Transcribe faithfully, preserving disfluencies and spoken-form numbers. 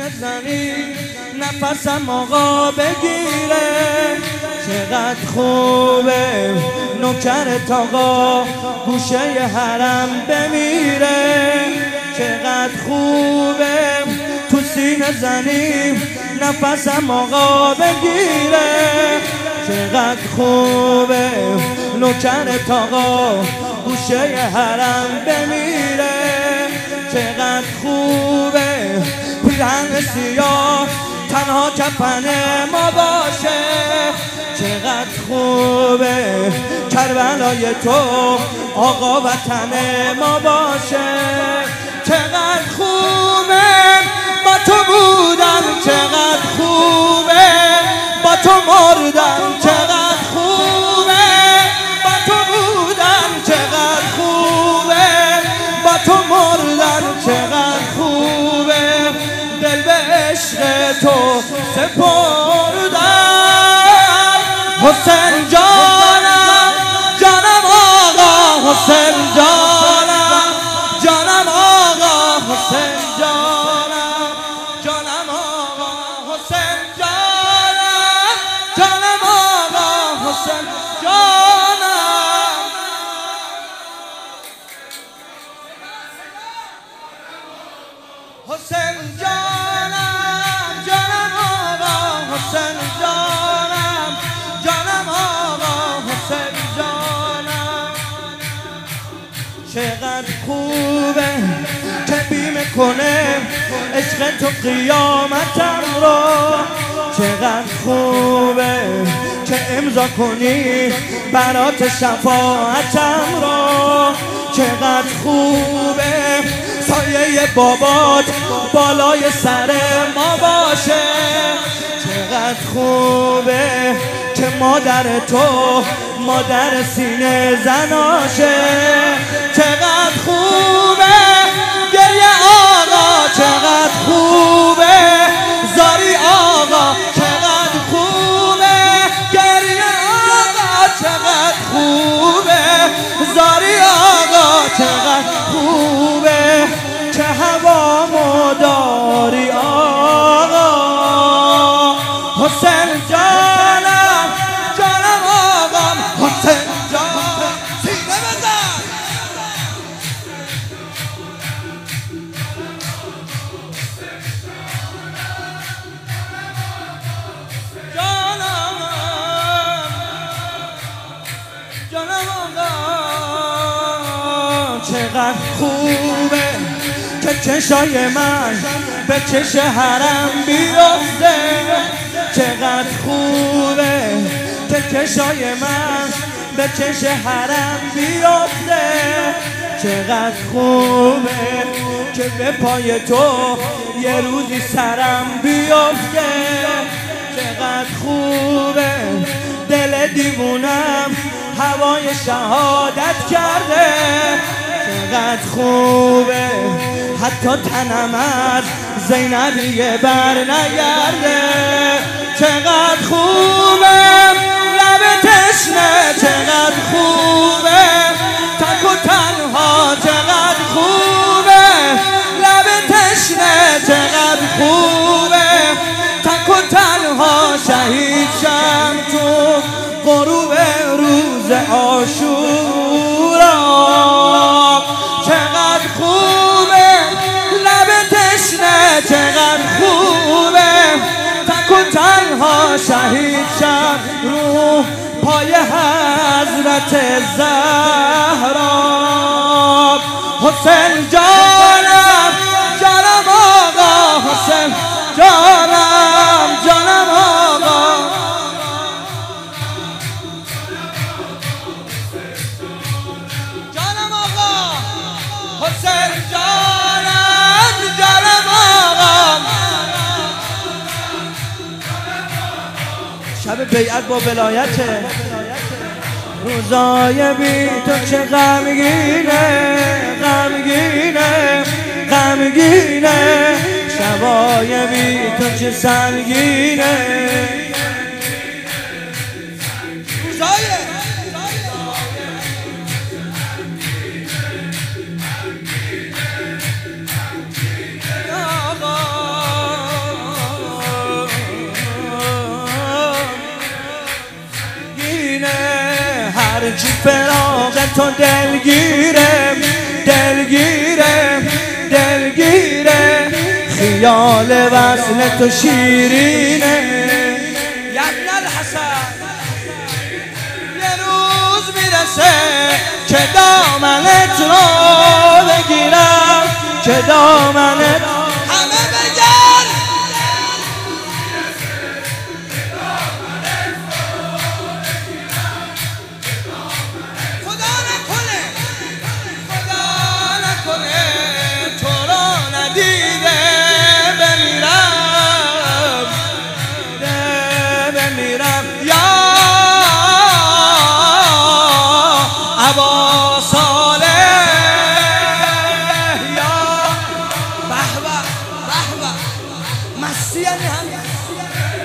سینه زنی نفسم آقا بگیره، چقدر خوبه نوکرت آقا گوشه حرم بمیره، چقدر خوبه تو سینه زنی نفسم آقا بگیره، چقدر خوبه نوکرت آقا گوشه حرم بمیره، چقدر خوبه پیرهن سیاه تنها کفن ما باشه، چقدر خوبه کربلای تو آقا وطن ما باشه، چقدر خوبه با تو بودم، چقدر خوبه با تو مردم، چقدر خوبه با تو بودم، چقدر خوبه با تو مردم، چقدر خوبه دل به عشق تو سپردم. حسین جانم جانم آقا، حسین جانم جانم آقا، حسین جانم جانم آقا، حسین جانم جانم آقا، حسین جانم. حسین جانم جانم آقا، حسین جانم جانم آقا، حسین جانم. چقدر خوبه که بیم کنه عشق تو قیامتم رو، چقدر خوبه که امضا کنی برات شفاعتم رو، چقدر خوبه سایه بابات بالای سر ما باشه، چقدر خوبه که مادر تو مادر سینه زناشه، چقدر خوبه گریه آقا، چقدر خوبه زاری آقا، چقدر خوبه گریه آقا، چقدر خوبه زاری آقا، چقدر خوبه که هوا مداری آقا. حسین جانم جانم آقام، حسین جانم سینه بزن. جانم جانم آقا، چقدر خوبه که چشای من به چش حرم بیفته، چقدر خوبه که چشای من به چش حرم بیفته، چقدر خوبه که به پای تو یه روزی سرم بیفته، چقدر خوبه دل دیوونم هوای شهادت کرده، چقدر خوبه حتی تنم از زینبیه بر نگرده، چقدر خوبه لب تشنه، چقدر خوبه تک و تنها، چقدر خوبه لب تشنه، چقدر خوبه تک و تنها شهید شم تو غروب روز عاشورا، چقدر خوبه لب تشنه، چقدر خوبه تک و تنها شهید شم رو پای حضرت زهرا. حسین جانم جانم آقا، حسین جانم جانم آقا، جانم آقا، حسین جانم جانم آقا. شب بیعت با ولایته، روزای بی تو چه غمگینه غمگینه غمگینه، شبای بی تو چه سنگینه، روزای آقا فراق تو دلگیره دلگیره دلگیره خیال وصل تو شیرینه یبن الحسن یه روز میرسه که دامنت رو بگیرم که دامنت همه بگن خدا نکنه خدا نکنه تو رو ندیده بمیرم بمیرم یا ابا صالح یا به به به به مستی یعنی هم